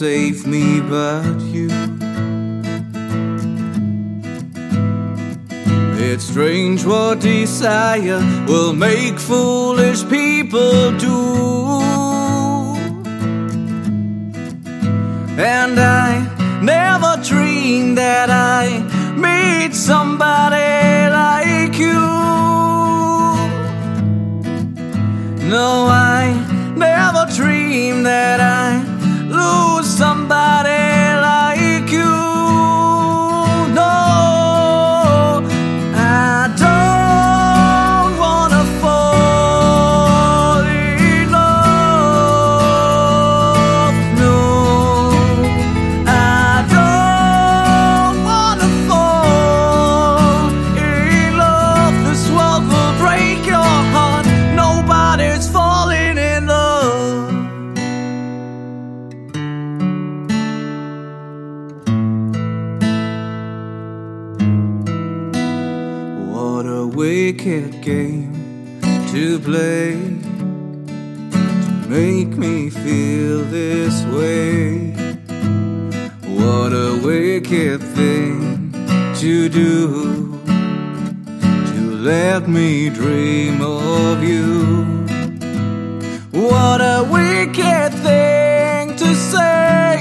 save me but you. It's strange what desire will make foolish people do. And I never dreamed that I meet somebody like you. No, I never dreamed that I lose somebody like you. No, I don't wanna fall in love. No, I don't wanna fall in love. This world will break your heart. Nobody's falling in love. What a wicked game to play, to make me feel this way. What a wicked thing to do, to let me dream of you. What a wicked thing to say,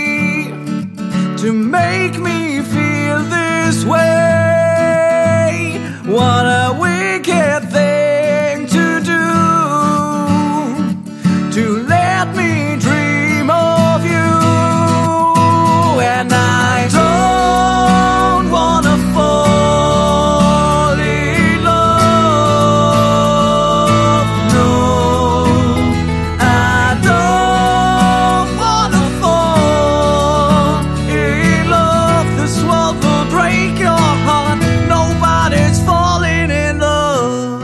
to make me feel this way. What a wicked thing to do, to let me dream of you. And I don't wanna fall in love. No, I don't wanna fall in love. This world will break your heart. Nobody's falling in love.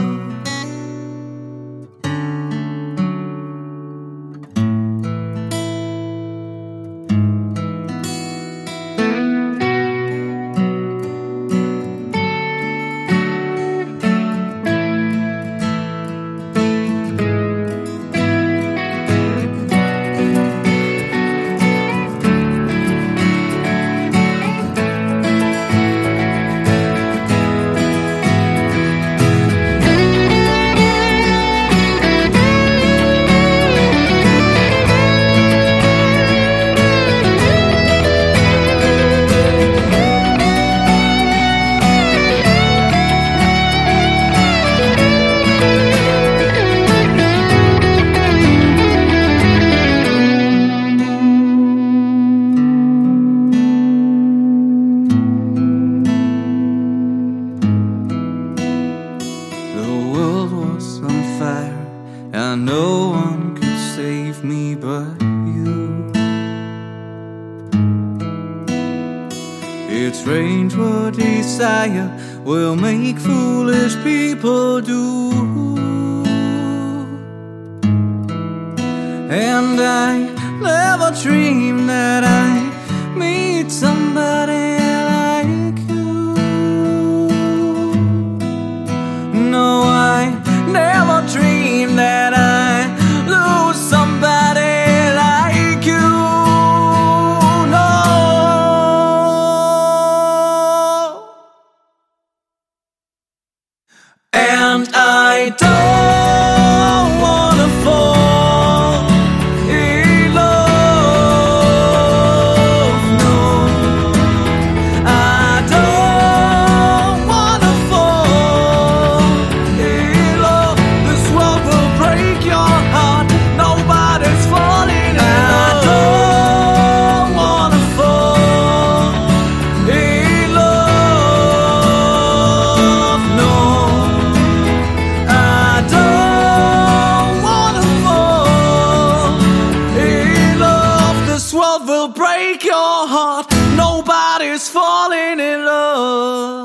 The world was on fire, and no one could save me but you. It's strange what desire will make foolish people do. And I never dreamed that I'd meet somebody like you. No, I never dreamed that I'd lose somebody like you. No, and I don't wanna fall in love. No, I don't wanna fall in love. This world will break your heart. Nobody's falling in love. I don't wanna fall in love. No, I don't wanna fall in love. This world will break your heart. Nobody's falling in love.